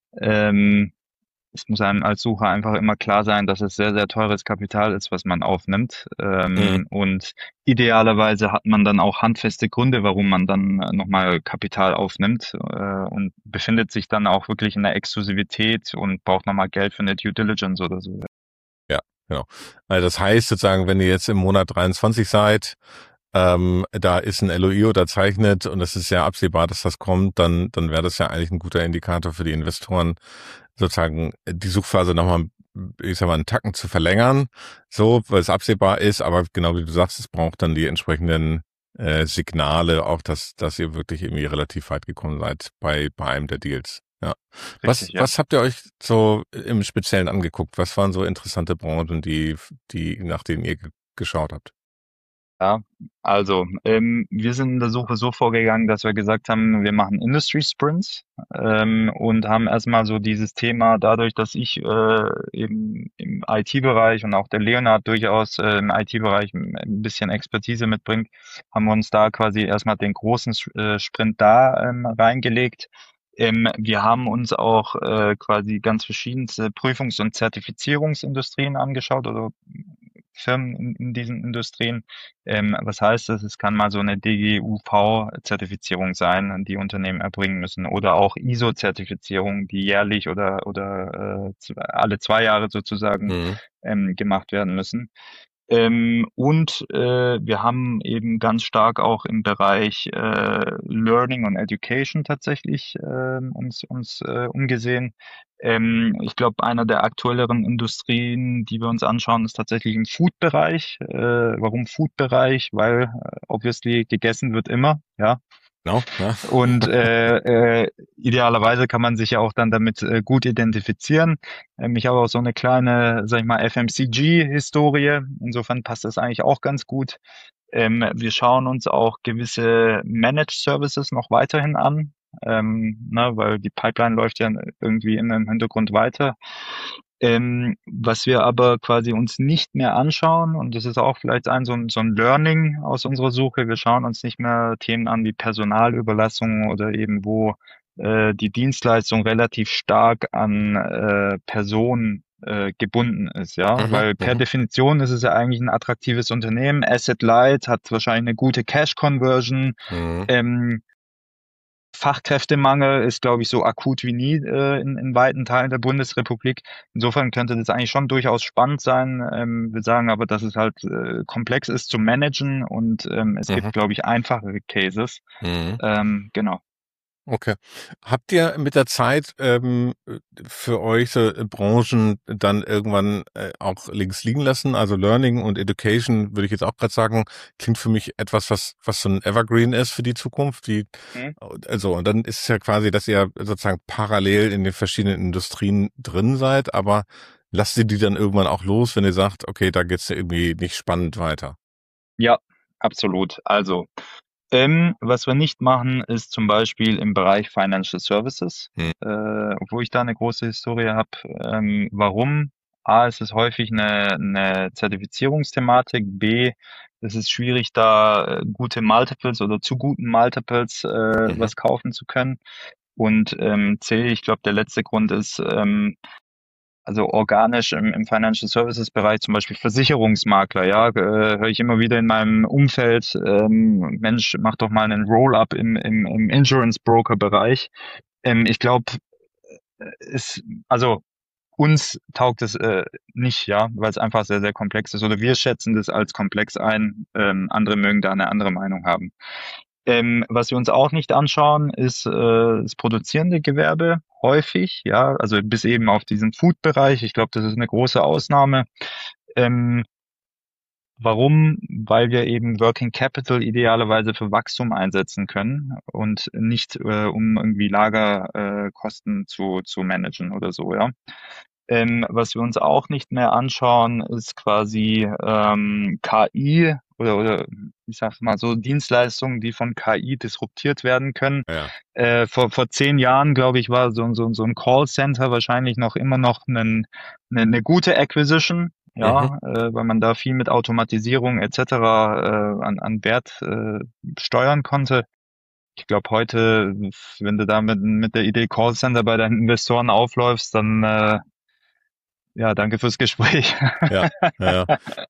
Ähm, Es muss einem als Sucher einfach immer klar sein, dass es sehr, sehr teures Kapital ist, was man aufnimmt. Mhm. Ähm, und idealerweise hat man dann auch handfeste Gründe, warum man dann äh, nochmal Kapital aufnimmt äh, und befindet sich dann auch wirklich in der Exklusivität und braucht nochmal Geld für eine Due Diligence oder so. Ja, genau. Also das heißt sozusagen, wenn ihr jetzt im Monat dreiundzwanzig seid, ähm, da ist ein L O I unterzeichnet und es ist ja absehbar, dass das kommt, dann, dann wäre das ja eigentlich ein guter Indikator für die Investoren, sozusagen die Suchphase nochmal, ich sag mal, einen Tacken zu verlängern, so, weil es absehbar ist, aber genau wie du sagst, es braucht dann die entsprechenden äh, Signale, auch dass, dass ihr wirklich irgendwie relativ weit gekommen seid bei, bei einem der Deals. Ja. Was, Richtig, ja. was habt ihr euch so im Speziellen angeguckt? Was waren so interessante Branchen, die, die, nach denen ihr ge- geschaut habt? Ja, also ähm, wir sind in der Suche so vorgegangen, dass wir gesagt haben, wir machen Industry Sprints ähm, und haben erstmal so dieses Thema, dadurch, dass ich äh, eben im I T-Bereich und auch der Leonard durchaus äh, im I T-Bereich ein bisschen Expertise mitbringt, haben wir uns da quasi erstmal den großen äh, Sprint da ähm, reingelegt. Ähm, wir haben uns auch äh, quasi ganz verschiedenste Prüfungs- und Zertifizierungsindustrien angeschaut, also Firmen in, in diesen Industrien. Ähm, was heißt das? Es kann mal so eine D G U V-Zertifizierung sein, die Unternehmen erbringen müssen, oder auch I S O-Zertifizierung, die jährlich oder oder äh, alle zwei Jahre sozusagen Mhm. ähm, gemacht werden müssen. Ähm, und äh, wir haben eben ganz stark auch im Bereich äh, Learning und Education tatsächlich ähm, uns, uns äh, umgesehen. Ähm, ich glaube, einer der aktuelleren Industrien, die wir uns anschauen, ist tatsächlich im Food-Bereich. Äh, warum Food-Bereich? Weil äh, obviously gegessen wird immer, ja. Genau, ja. Und äh, äh, idealerweise kann man sich ja auch dann damit äh, gut identifizieren. Ähm, ich habe auch so eine kleine, sag ich mal, F M C G-Historie. Insofern passt das eigentlich auch ganz gut. Ähm, wir schauen uns auch gewisse Managed Services noch weiterhin an, ähm, ne, weil die Pipeline läuft ja irgendwie in im Hintergrund weiter. Ähm, was wir aber quasi uns nicht mehr anschauen, und das ist auch vielleicht ein so ein, so ein Learning aus unserer Suche, wir schauen uns nicht mehr Themen an wie Personalüberlassung oder eben wo äh, die Dienstleistung relativ stark an äh, Personen äh, gebunden ist, ja, Mhm, weil per mhm, Definition ist es ja eigentlich ein attraktives Unternehmen, Asset Light, hat wahrscheinlich eine gute Cash Conversion, mhm. ähm, Fachkräftemangel ist, glaube ich, so akut wie nie äh, in, in weiten Teilen der Bundesrepublik. Insofern könnte das eigentlich schon durchaus spannend sein. Ähm, wir sagen aber, dass es halt äh, komplex ist zu managen und ähm, es Mhm. gibt, glaube ich, einfachere Cases. Mhm. Ähm, genau. Okay. Habt ihr mit der Zeit ähm, für euch so Branchen dann irgendwann äh, auch links liegen lassen? Also Learning und Education würde ich jetzt auch gerade sagen, klingt für mich etwas, was was so ein Evergreen ist für die Zukunft. Die Hm? also und dann ist es ja quasi, dass ihr sozusagen parallel in den verschiedenen Industrien drin seid, aber lasst ihr die dann irgendwann auch los, wenn ihr sagt, okay, da geht's ja irgendwie nicht spannend weiter? Ja, absolut. Also Ähm, was wir nicht machen, ist zum Beispiel im Bereich Financial Services, Hm. äh, obwohl ich da eine große Historie habe. Ähm, warum? A, ist es häufig eine, eine Zertifizierungsthematik. B, es ist schwierig, da äh, gute Multiples oder zu guten Multiples äh, Mhm. was kaufen zu können. Und ähm, C, ich glaube, der letzte Grund ist, ähm, also organisch im, im Financial Services Bereich, zum Beispiel Versicherungsmakler, ja, äh, höre ich immer wieder in meinem Umfeld, ähm, Mensch, mach doch mal einen Roll-up im, im, im Insurance Broker Bereich. Ähm, ich glaube, es, also uns taugt es äh, nicht, ja, weil es einfach sehr, sehr komplex ist. Oder wir schätzen das als komplex ein. Ähm, andere mögen da eine andere Meinung haben. Ähm, was wir uns auch nicht anschauen, ist äh, das produzierende Gewerbe häufig, ja, also bis eben auf diesen Food-Bereich. Ich glaube, das ist eine große Ausnahme. Ähm, Warum? Weil wir eben Working Capital idealerweise für Wachstum einsetzen können und nicht äh, um irgendwie Lagerkosten äh, Kosten zu, zu managen oder so, ja. Ähm, was wir uns auch nicht mehr anschauen, ist quasi ähm, K I oder, oder ich sag mal so Dienstleistungen, die von K I disruptiert werden können. Ja. Äh, vor, vor zehn Jahren, glaube ich, war so, so, so ein Callcenter wahrscheinlich noch immer noch einen, eine, eine gute Acquisition, Mhm. ja, äh, weil man da viel mit Automatisierung et cetera äh, an, an Wert äh, steuern konnte. Ich glaube, heute, wenn du da mit, mit der Idee Callcenter bei deinen Investoren aufläufst, dann äh, ja, danke fürs Gespräch. Ja, ja, ja.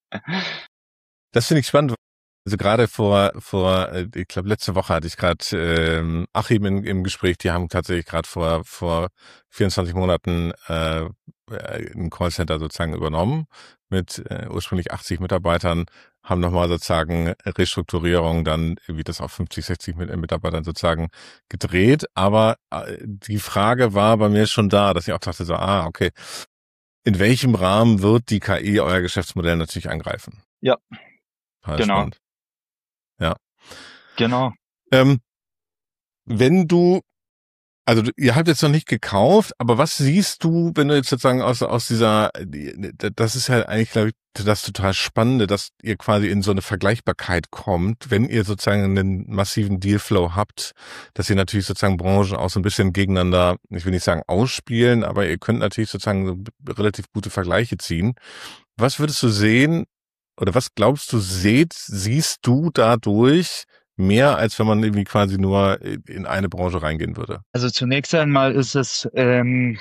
Das finde ich spannend. Also gerade vor, vor, äh, ich glaube letzte Woche hatte ich gerade ähm, Achim in, im Gespräch. Die haben tatsächlich gerade vor vor vierundzwanzig Monaten äh, ein Callcenter sozusagen übernommen mit äh, ursprünglich achtzig Mitarbeitern, haben nochmal sozusagen Restrukturierung dann wie das auf fünfzig, sechzig Mitarbeitern sozusagen gedreht. Aber äh, die Frage war bei mir schon da, dass ich auch dachte so, ah, okay, in welchem Rahmen wird die K I euer Geschäftsmodell natürlich angreifen? Ja, Total genau, spannend. Ja. genau. Ähm, wenn du, also du- ihr habt jetzt noch nicht gekauft, aber was siehst du, wenn du jetzt sozusagen aus aus dieser, das ist ja eigentlich, glaube ich, das total Spannende, dass ihr quasi in so eine Vergleichbarkeit kommt, wenn ihr sozusagen einen massiven Dealflow habt, dass ihr natürlich sozusagen Branchen auch so ein bisschen gegeneinander, ich will nicht sagen ausspielen, aber ihr könnt natürlich sozusagen so relativ gute Vergleiche ziehen. Was würdest du sehen, oder was glaubst du, seht, siehst du dadurch mehr, als wenn man irgendwie quasi nur in eine Branche reingehen würde? Also zunächst einmal ist es, ähm,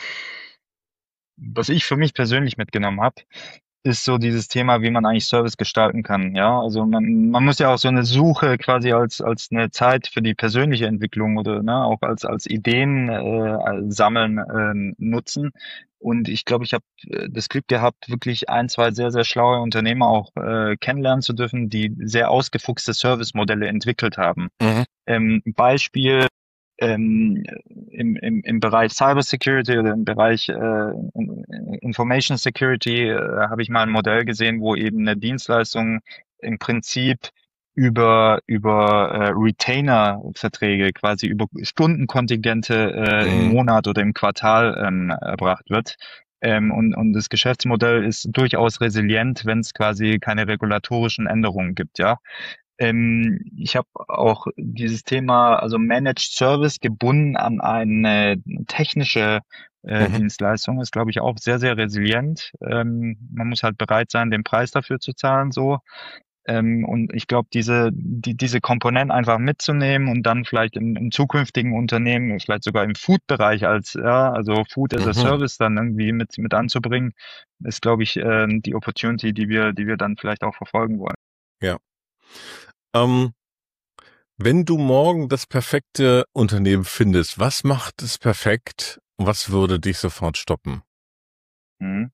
was ich für mich persönlich mitgenommen habe, ist so dieses Thema, wie man eigentlich Service gestalten kann. Ja, also man, man muss ja auch so eine Suche quasi als, als eine Zeit für die persönliche Entwicklung oder ne, auch als, als Ideen äh, sammeln ähm, nutzen. Und ich glaube, ich habe äh, das Glück gehabt, wirklich ein, zwei sehr, sehr schlaue Unternehmer auch äh, kennenlernen zu dürfen, die sehr ausgefuchste Servicemodelle entwickelt haben. Mhm. Ähm, Beispiel ähm, im, im, im Bereich Cybersecurity oder im Bereich äh, Information Security äh, habe ich mal ein Modell gesehen, wo eben eine Dienstleistung im Prinzip über über äh, Retainer-Verträge, quasi über Stundenkontingente äh, im Mhm. Monat oder im Quartal ähm, erbracht wird. Ähm, und, und das Geschäftsmodell ist durchaus resilient, wenn es quasi keine regulatorischen Änderungen gibt, ja. Ähm, ich habe auch dieses Thema, also Managed Service gebunden an eine technische äh, Mhm. Dienstleistung, ist, glaube ich, auch sehr, sehr resilient. Ähm, man muss halt bereit sein, den Preis dafür zu zahlen, so. Ähm, und ich glaube, diese, die, diese Komponenten einfach mitzunehmen und dann vielleicht im, im zukünftigen Unternehmen, vielleicht sogar im Food-Bereich als, ja, also Food as a Mhm. Service dann irgendwie mit, mit anzubringen, ist, glaube ich, ähm, die Opportunity, die wir, die wir dann vielleicht auch verfolgen wollen. Ja. Ähm, wenn du morgen das perfekte Unternehmen findest, was macht es perfekt und was würde dich sofort stoppen? Mhm.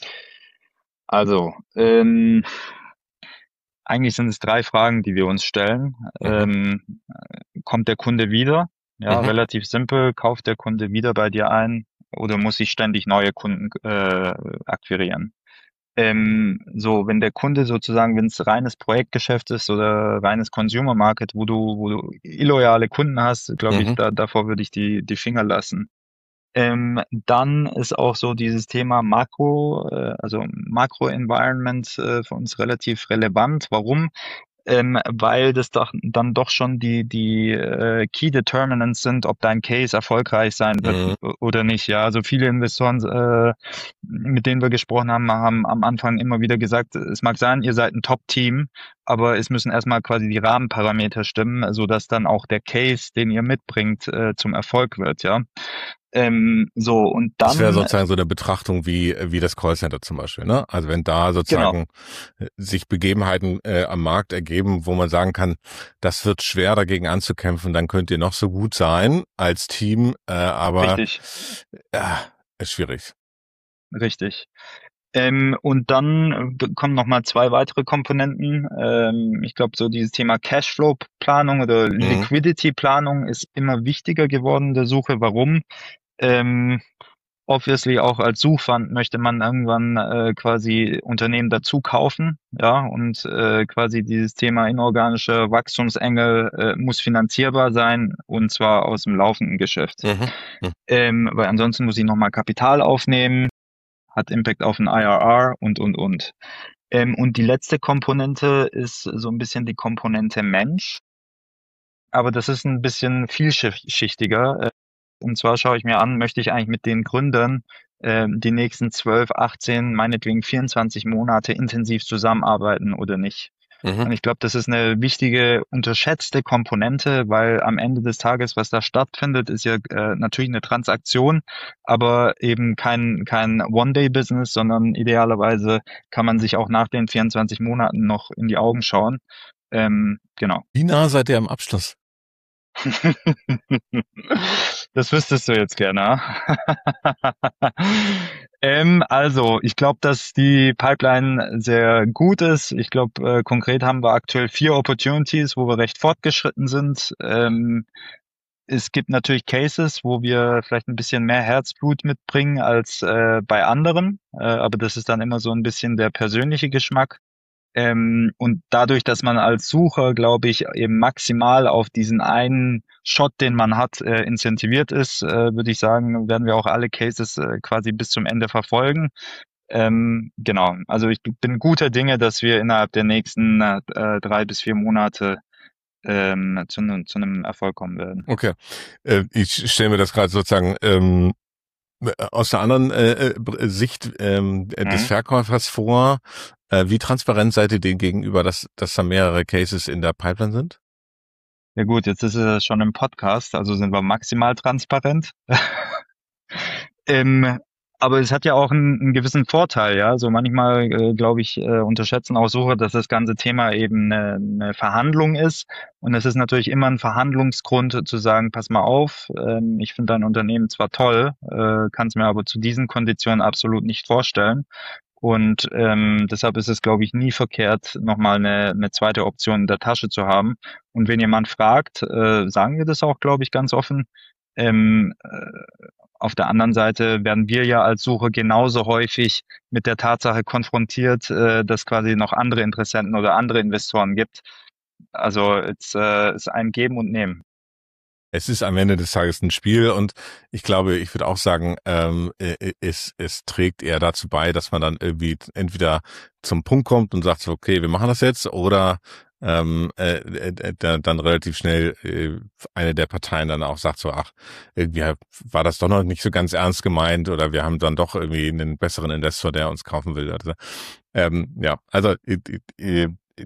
Also, ähm, eigentlich sind es drei Fragen, die wir uns stellen. Mhm. Ähm, kommt der Kunde wieder? Ja, Mhm. relativ simpel. Kauft der Kunde wieder bei dir ein oder muss ich ständig neue Kunden äh, akquirieren? Ähm, so, wenn der Kunde sozusagen, wenn es reines Projektgeschäft ist oder reines Consumer Market, wo du, wo du illoyale Kunden hast, glaube ich, Mhm. da, davor würde ich die, die Finger lassen. Ähm, dann ist auch so dieses Thema Makro, äh, also Makro-Environment äh, für uns relativ relevant. Warum? ähm, weil das doch dann doch schon die die äh, Key Determinants sind, ob dein Case erfolgreich sein wird Mhm. oder nicht. Ja, also viele Investoren, äh, mit denen wir gesprochen haben, haben am Anfang immer wieder gesagt, es mag sein, ihr seid ein Top-Team, aber es müssen erstmal quasi die Rahmenparameter stimmen, so dass dann auch der Case, den ihr mitbringt, äh, zum Erfolg wird. Ja, ähm, so und Das wäre dann sozusagen so eine Betrachtung wie wie das Callcenter zum Beispiel, ne? Also wenn da genau. sozusagen äh, sich Begebenheiten äh, am Markt ergeben, wo man sagen kann, das wird schwer dagegen anzukämpfen, dann könnt ihr noch so gut sein als Team, äh, aber Richtig, ja, ist schwierig. richtig. Ähm, und dann äh, kommen noch mal zwei weitere Komponenten. Ähm, ich glaube, so dieses Thema Cashflow-Planung oder Mhm. Liquidity-Planung ist immer wichtiger geworden in der Suche. Warum? Ähm, obviously auch als Suchfund möchte man irgendwann äh, quasi Unternehmen dazu kaufen, ja, und äh, quasi dieses Thema inorganische Wachstumsengel äh, muss finanzierbar sein und zwar aus dem laufenden Geschäft. Mhm. Mhm. Ähm, weil ansonsten muss ich nochmal Kapital aufnehmen, hat Impact auf den I R R und, und, und. Ähm, und die letzte Komponente ist so ein bisschen die Komponente Mensch. Aber das ist ein bisschen vielschichtiger. Äh, Und zwar schaue ich mir an, möchte ich eigentlich mit den Gründern ähm, die nächsten zwölf, achtzehn, meinetwegen vierundzwanzig Monate intensiv zusammenarbeiten oder nicht. Mhm. Und ich glaube, das ist eine wichtige, unterschätzte Komponente, weil am Ende des Tages, was da stattfindet, ist ja äh, natürlich eine Transaktion, aber eben kein, kein One-Day-Business, sondern idealerweise kann man sich auch nach den vierundzwanzig Monaten noch in die Augen schauen. Ähm, genau. Wie nah seid ihr am Abschluss? Das wüsstest du jetzt gerne. ah? ähm, also, ich glaube, dass die Pipeline sehr gut ist. Ich glaube, äh, konkret haben wir aktuell vier Opportunities, wo wir recht fortgeschritten sind. Ähm, es gibt natürlich Cases, wo wir vielleicht ein bisschen mehr Herzblut mitbringen als äh, bei anderen, äh, aber das ist dann immer so ein bisschen der persönliche Geschmack. Ähm, und dadurch, dass man als Sucher, glaube ich, eben maximal auf diesen einen Shot, den man hat, äh, incentiviert ist, äh, würde ich sagen, werden wir auch alle Cases äh, quasi bis zum Ende verfolgen. Ähm, genau, also ich bin guter Dinge, dass wir innerhalb der nächsten äh, drei bis vier Monate ähm, zu, ne- zu einem Erfolg kommen werden. Okay. Äh, ich stelle mir das gerade sozusagen ähm, aus der anderen äh, äh, Sicht ähm, des Mhm. Verkäufers vor. Äh, wie transparent seid ihr denen gegenüber, dass, dass da mehrere Cases in der Pipeline sind? Ja gut, jetzt ist es schon im Podcast, also sind wir maximal transparent. Ähm, aber es hat ja auch einen, einen gewissen Vorteil, ja. So manchmal, äh, glaube ich, äh, unterschätzen auch Sucher, dass das ganze Thema eben eine, eine Verhandlung ist. Und es ist natürlich immer ein Verhandlungsgrund zu sagen, pass mal auf, ähm, ich finde dein Unternehmen zwar toll, äh, kann es mir aber zu diesen Konditionen absolut nicht vorstellen. Und ähm, deshalb ist es, glaube ich, nie verkehrt, nochmal eine, eine zweite Option in der Tasche zu haben. Und wenn jemand fragt, äh, sagen wir das auch, glaube ich, ganz offen. Ähm, äh, auf der anderen Seite werden wir ja als Sucher genauso häufig mit der Tatsache konfrontiert, äh, dass quasi noch andere Interessenten oder andere Investoren gibt. Also es äh, ist ein Geben und Nehmen. Es ist am Ende des Tages ein Spiel und ich glaube, ich würde auch sagen, ähm, äh, es, es trägt eher dazu bei, dass man dann irgendwie entweder zum Punkt kommt und sagt so, okay, wir machen das jetzt, oder ähm, äh, äh, dann relativ schnell äh, eine der Parteien dann auch sagt so, ach, irgendwie war das doch noch nicht so ganz ernst gemeint oder wir haben dann doch irgendwie einen besseren Investor, der uns kaufen will. Also, ähm, ja, also äh, äh,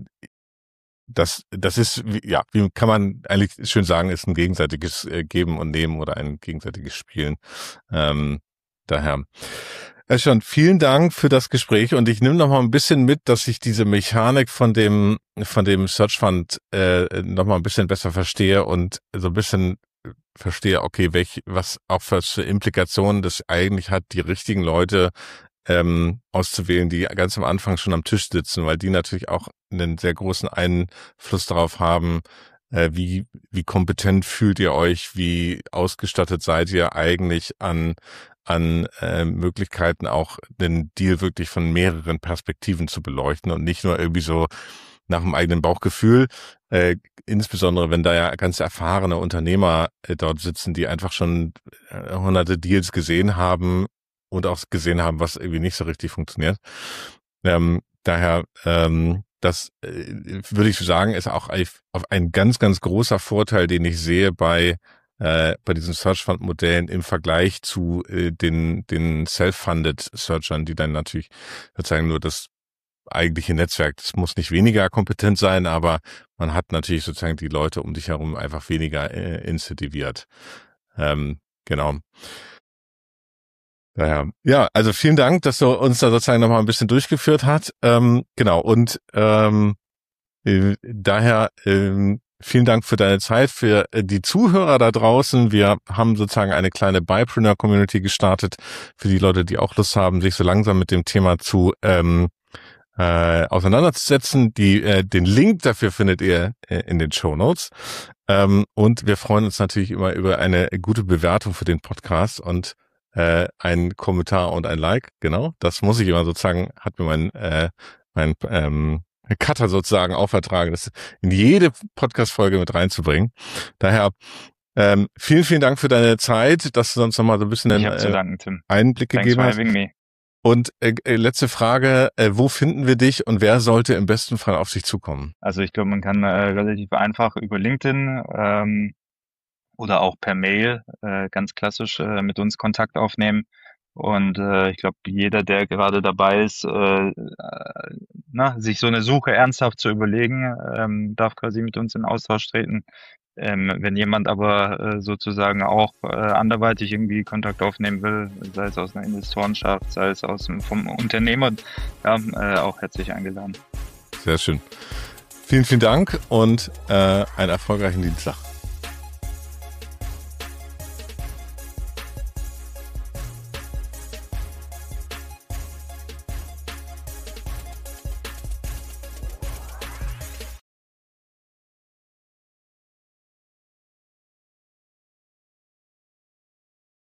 Das, das ist, ja, wie kann man eigentlich schön sagen, ist ein gegenseitiges äh, Geben und Nehmen oder ein gegenseitiges Spielen. Ähm, daher. Herr Schon, vielen Dank für das Gespräch und ich nehme noch mal ein bisschen mit, dass ich diese Mechanik von dem, von dem Search Fund äh, noch mal ein bisschen besser verstehe und so ein bisschen verstehe, okay, welch, was auch für Implikationen das eigentlich hat, die richtigen Leute ähm, auszuwählen, die ganz am Anfang schon am Tisch sitzen, weil die natürlich auch einen sehr großen Einfluss darauf haben, äh, wie wie kompetent fühlt ihr euch, wie ausgestattet seid ihr eigentlich an an äh, Möglichkeiten auch den Deal wirklich von mehreren Perspektiven zu beleuchten und nicht nur irgendwie so nach dem eigenen Bauchgefühl, äh, insbesondere wenn da ja ganz erfahrene Unternehmer äh, dort sitzen, die einfach schon äh, hunderte Deals gesehen haben und auch gesehen haben, was irgendwie nicht so richtig funktioniert. Ähm, daher, ähm, das äh, würde ich sagen, ist auch ein, ein ganz, ganz großer Vorteil, den ich sehe bei äh, bei diesen Search-Fund-Modellen im Vergleich zu äh, den den self-funded Searchern, die dann natürlich sozusagen nur das eigentliche Netzwerk, das muss nicht weniger kompetent sein, aber man hat natürlich sozusagen die Leute um dich herum einfach weniger äh, incentiviert. Ähm, genau. Daher, ja, also vielen Dank, dass du uns da sozusagen nochmal ein bisschen durchgeführt hast. Ähm, genau, und ähm, äh, daher ähm, vielen Dank für deine Zeit, für äh, die Zuhörer da draußen. Wir haben sozusagen eine kleine Bypreneur-Community gestartet für die Leute, die auch Lust haben, sich so langsam mit dem Thema zu ähm, äh, auseinanderzusetzen. Die, äh, den Link dafür findet ihr äh, in den Shownotes. Ähm, und wir freuen uns natürlich immer über eine gute Bewertung für den Podcast und äh, ein Kommentar und ein Like. Genau, das muss ich immer sozusagen, hat mir mein, äh, mein ähm, Cutter sozusagen aufertragen, das in jede Podcast-Folge mit reinzubringen. Daher ähm, vielen, vielen Dank für deine Zeit, dass du uns nochmal so ein bisschen Ich hab äh, zu danken, Tim. Einblick Thanks gegeben for hast. having me. Und äh, letzte Frage, äh, wo finden wir dich und wer sollte im besten Fall auf dich zukommen? Also ich glaube, man kann äh, relativ einfach über LinkedIn ähm, oder auch per Mail äh, ganz klassisch äh, mit uns Kontakt aufnehmen. Und äh, ich glaube, jeder, der gerade dabei ist, äh, äh, na, sich so eine Suche ernsthaft zu überlegen, ähm, darf quasi mit uns in Austausch treten. Ähm, wenn jemand aber äh, sozusagen auch äh, anderweitig irgendwie Kontakt aufnehmen will, sei es aus einer Investorenschaft, sei es aus dem, vom Unternehmer, ja, äh, auch herzlich eingeladen. Sehr schön. Vielen, vielen Dank und äh, einen erfolgreichen Dienstag.